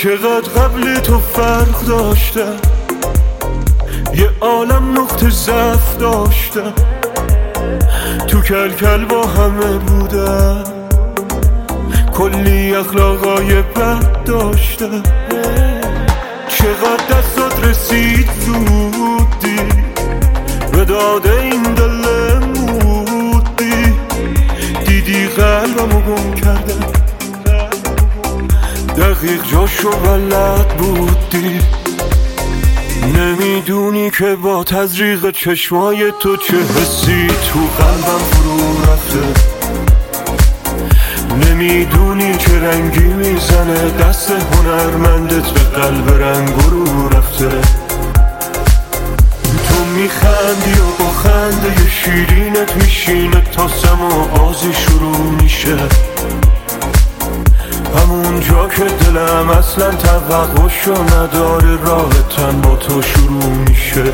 چقدر قبل تو فرق داشتم، یه عالم نقطه ضعف داشتم، تو کل با همه بودم، کلی اخلاقای بد داشتم. چقدر دستات رسید زودی به داده این دل مودی، دیدی قلبمو گم کردم، دقیق جاشو بلد بودی. نمیدونی که با تزریق چشمای تو چه حسی تو قلبم فرو رفته، نمیدونی چه رنگی میزنه دست هنرمندت به قلب رنگ رو رفته. تو میخندی و با خنده شیرینت میشینه تا سما بازی شروع میشه، همون جا که دلم اصلا توقعشو نداره راحتن با تو شروع میشه.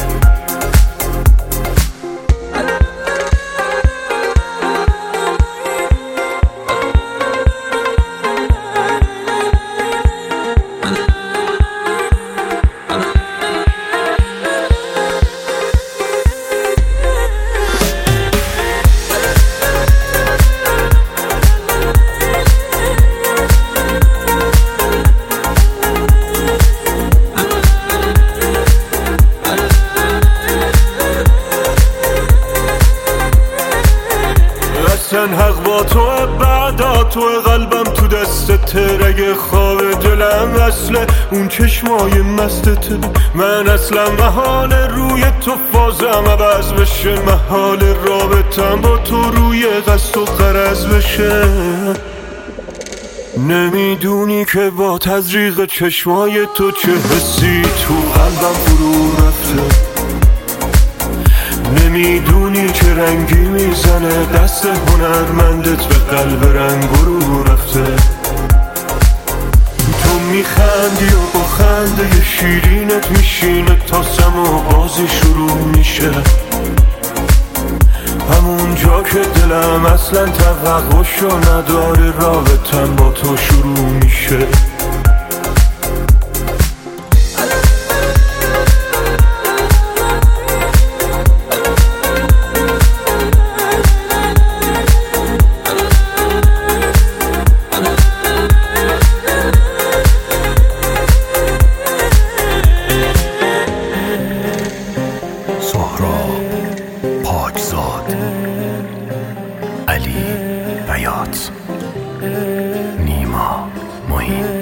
حق با توه، بعدا توه، قلبم تو دستت، رگ خواب دلم اصله اون چشمای مستته. من اصلا محال روی تو فازم عوض بشه، محال رابطم با تو روی قصد و غرض بشه. نمیدونی که با تزریق چشمای تو چه حسی تو قلبم فرو رفته، نمیدونی چه رنگی میزنه دست هنرمندت به قلب رنگ رو رفته. تو میخندی و با خنده شیرینت میشینه تا سما بازی شروع میشه، همون جا که دلم اصلا توقعشو نداره رابطم با تو شروع میشه. پاکزاد، علی بیات، نیما معین.